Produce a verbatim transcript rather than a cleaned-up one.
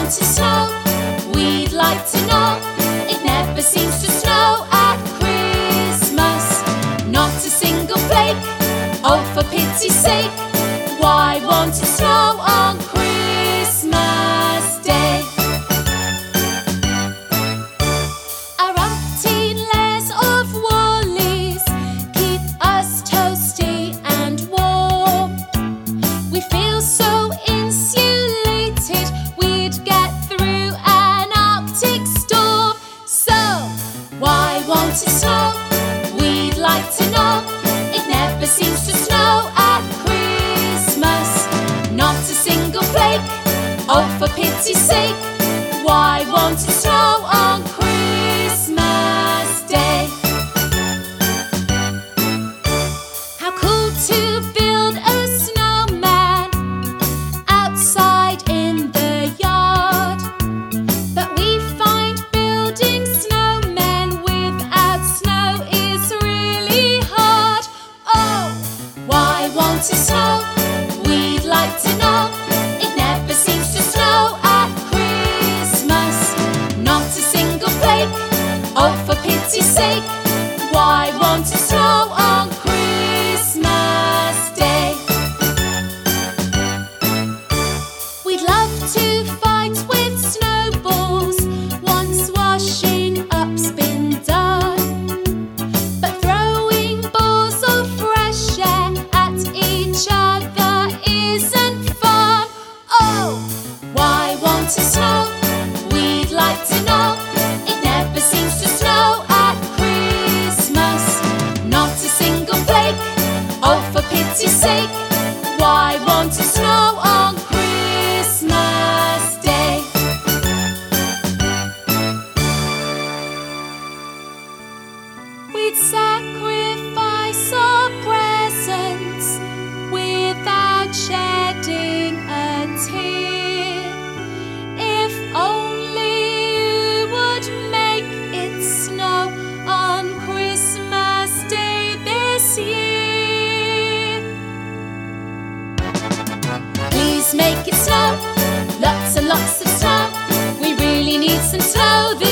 wanted snow? We'd like to know. It never seems to snow at Christmas. Not a single flake. Oh, for pity's sake, why won't it snow on Christmas Day? Our umpteen layers of woolies keep us toasty and warm. We feel so insulated we'd get through an Arctic storm. So, why won't it snow? We'd like to know. It never seems to snow at Christmas. Not a single flake. Oh, for pity's sake, why won't it snow on Christmas Day? How cool to build a snowman outside in the yard. But we find building snowmen without snow is really hard. Oh, why won't it snow? We'd like to know. It never seems to snow at Christmas. Not a single flake. Oh, for pity's sake, why won't it snow on Christmas Day? We'd love to fight with snowballs once washing up's been done. But throwing balls of fresh air at each other isn't fun. Oh, why won't it snow? We'd like to know. It never seems to snow at Christmas. Not a single flake. Oh, for pity's sake, why won't it snow on Christmas Day? We'd sacrifice our presents without shedding a tear. If only you would make it snow on Christmas Day this year. Please make it snow, lots and lots of snow. We really need some snow this